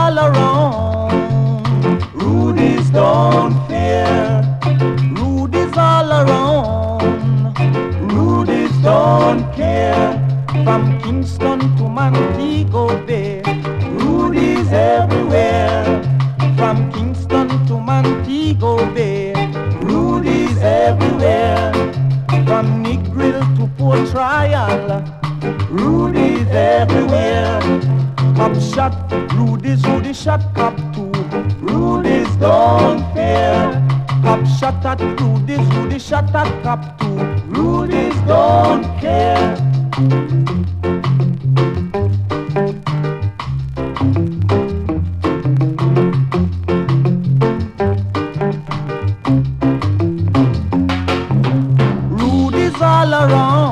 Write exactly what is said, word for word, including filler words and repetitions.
all around. Rudy's don't fear. Rudy's all around. Rudy's don't care. From Kingston to Montego Bay, Rudy's everywhere. From Kingston to Montego Bay, Rudy's everywhere. From Negril to Port Royal, Rudy's everywhere. Cop shot, Rudy's, Rudy shot cop too. Rudy's don't fear. Cop shot at Rudy's, Rudy shot at cop too. Rudy's don't care. Rudy's all around.